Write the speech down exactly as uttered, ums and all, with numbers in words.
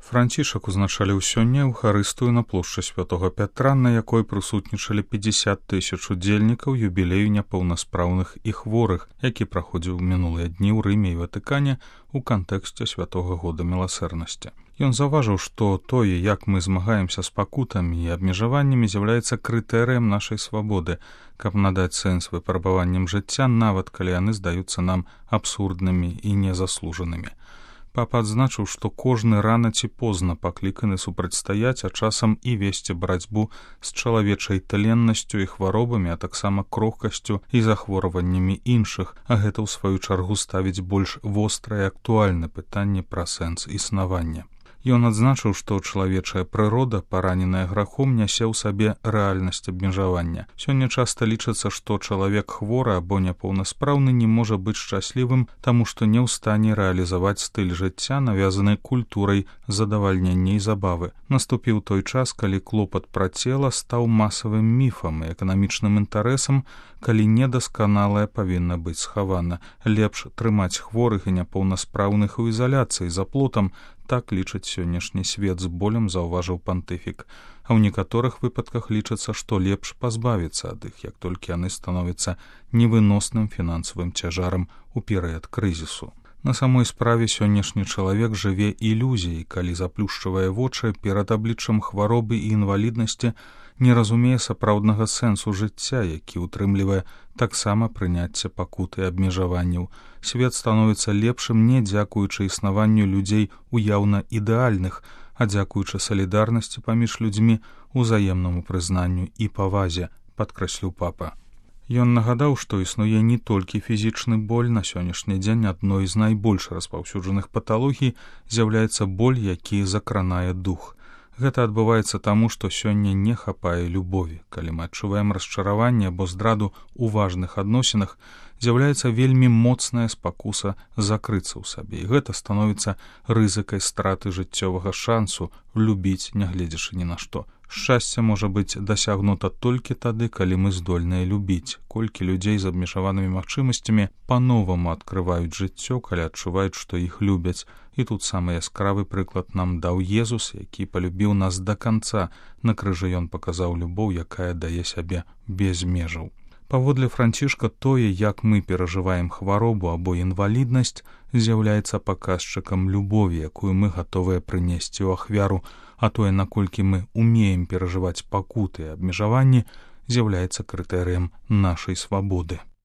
Францішак узначаліў сёння эўхарыстыю на плошчы святога Пятра, на якой прысутнічалі пятьдесят тысяч удзельнікаў юбілею няпаўнаспраўных і хворых, які праходзіў мінулыя дні ў Рыме і Ватыкане ў кантэксце святога года міласэрнасці. Ён заўважыў, што тое, як мы змагаемся з пакутамі і абмежаваннямі, з'яўляецца крытэрыем нашай свабоды, каб надаць сэнс выпрабаванням жыцця, нават калі яны здаюцца нам абсурднымі і незаслужанымі. Папа адзначыў, што кожны рана ці позна пакліканы супрацьстаяць, а часам і весці барацьбу з чалавечай таленнасцю і хваробамі, а таксама крохкасцю і захворваннямі іншых, а гэта ў сваю чаргу ставіць больш вострае і актуальнае пытанне пра сэнс існавання. Ён адзначыў, што чалавечая прырода, параненая грахом, нясе ў сабе рэальнасць абмежавання. Сёння часта лічыцца, што чалавек хворы або няпаўнаспраўны не можа быць шчаслівым, таму што не ў стане рэалізаваць стыль жыцця, навязаны культурай задавальнення і забавы. Наступіў той час, калі клопат пра цела стаў масавым міфам і эканамічным інтарэсам, калі недасканалае павінна быць схавана. Лепш трымаць хворых і няпаўнаспраўных у ізаляцыі за плотам, так лічыць сённяшні свет, з болем заўважыў пантыфік. А ў некаторых выпадках лічыцца, што лепш пазбавіцца ад іх, як толькі яны становяцца невыносным фінансавым цяжарам у перыяд крызісу. На самой справе сённяшні чалавек жыве ілюзіяй, калі заплюшчвае вочы перад абліччам хваробы і інваліднасці, не разумее сапраўднага сэнсу жыцця, які ўтрымлівае таксама прыняцце пакут і абмежаванняў. Свет становіцца лепшым не дзякуючы існаванню людзей уяўна ідэальных, а дзякуючы салідарнасці паміж людзьмі, узаемнаму прызнанню і павазе, падкрэсліў папа. Ён нагадаў, што існуе не толькі фізічны боль. На сённяшні дзень адной з найбольш распаўсюджаных паталогій з'яўляецца боль, які закранае дух. Гэта адбываецца таму, што сёння не хапае любові. Калі мы адчуваем расчараванне або здраду ў важных адносінах, з'яўляецца вельмі моцная спакуса закрыцца ў сабе, і гэта становіцца рызыкай страты жыццёвага шансу любіць, нягледзячы ні на што. Шчасце можа быць дасягнута толькі тады, калі мы здольныя любіць. Колькі людзей з абмежаванымі магчымасцямі па-новаму адкрываюць жыццё, калі адчуваюць, што іх любяць. І тут самы яскравы прыклад нам даў Езус, які палюбіў нас да канца. На крыжы ён паказаў любоў, якая дае сябе без межаў. Паводле Францішка, тое, як мы перажываем хваробу або інваліднасць, з'яўляецца паказчыкам любові, якую мы гатовыя прынесці ў ахвяру, а тое, наколькі мы умеем перажываць пакуты і абмежаванні, з'яўляецца крытэрыем нашай свабоды.